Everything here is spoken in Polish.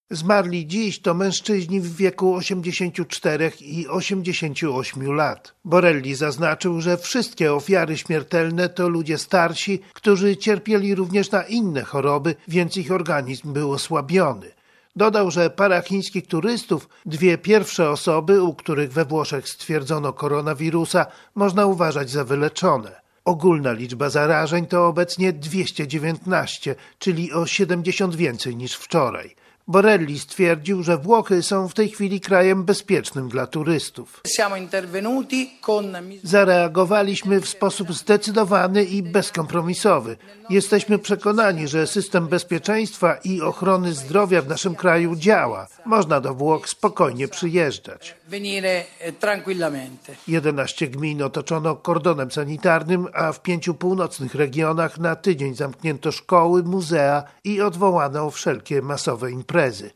Zmarli dziś to mężczyźni w wieku 84 i 88 lat. Borelli zaznaczył, że wszystkie ofiary śmiertelne to ludzie starsi, którzy cierpieli również na inne choroby, więc ich organizm był osłabiony. Dodał, że para chińskich turystów, dwie pierwsze osoby, u których we Włoszech stwierdzono koronawirusa, można uważać za wyleczone. Ogólna liczba zarażeń to obecnie 219, czyli o 70 więcej niż wczoraj. Borelli stwierdził, że Włochy są w tej chwili krajem bezpiecznym dla turystów. Zareagowaliśmy w sposób zdecydowany i bezkompromisowy. Jesteśmy przekonani, że system bezpieczeństwa i ochrony zdrowia w naszym kraju działa. Można do Włoch spokojnie przyjeżdżać. 11 gmin otoczono kordonem sanitarnym, a w 5 północnych regionach na tydzień zamknięto szkoły, muzea i odwołano wszelkie masowe imprezy.